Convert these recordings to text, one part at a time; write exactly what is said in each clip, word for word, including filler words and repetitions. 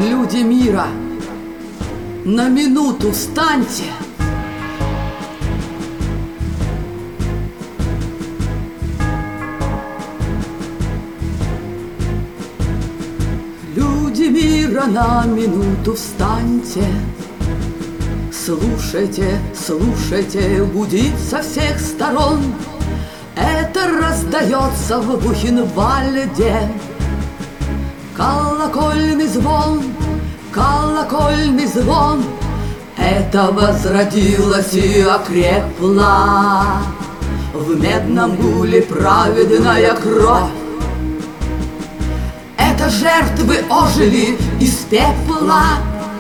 Люди мира, на минуту встаньте. Люди мира, на минуту встаньте. Слушайте, слушайте, гудит со всех сторон. Это раздается в Бухенвальде. Колокольный звон, колокольный звон. Это возродилась и окрепла в медном гуле праведная кровь. Это жертвы ожили из пепла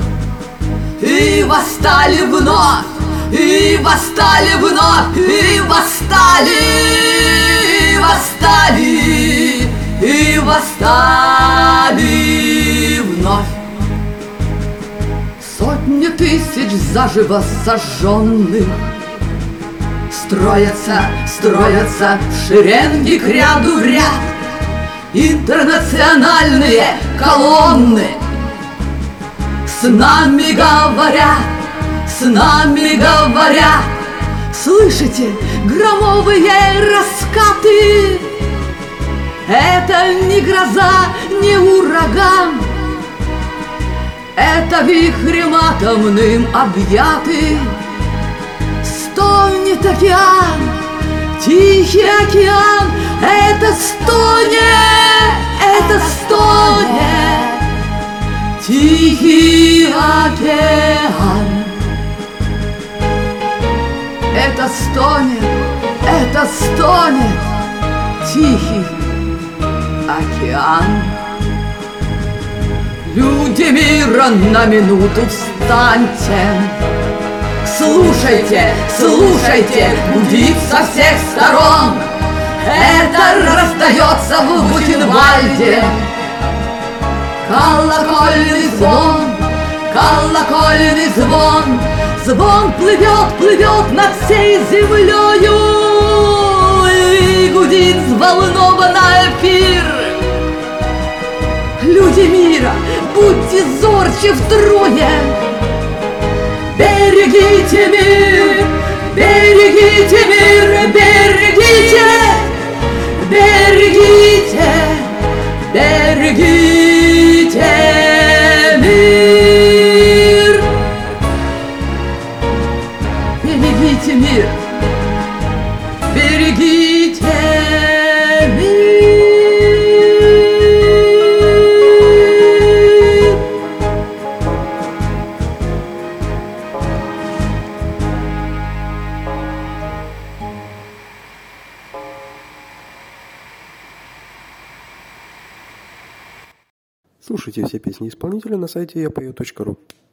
и восстали вновь, и восстали вновь, и восстали, и восстали, и восстали вновь. Сотни тысяч заживо сожженных строятся, строятся в шеренги к ряду в ряд. Интернациональные колонны с нами говорят, с нами говорят. Слышите громовые раскаты? Это не гроза, не ураган. Это вихрем атомным объятый стонет океан, Тихий океан. Это стонет, это стонет Тихий океан. Это стонет, это стонет Тихий океан. Люди мира, на минуту встаньте. Слушайте, слушайте, гудит со всех сторон. Это раздается в Бухенвальде. Колокольный звон, колокольный звон. Звон плывет, плывет над всей землею и гудит взволнованно эфир. Люди мира, будьте зорче втрое. Берегите мир, берегите мир, берегите, берегите, берегите мир. Берегите мир, берегите мир. Слушайте все песни исполнителя на сайте я пою точка ру.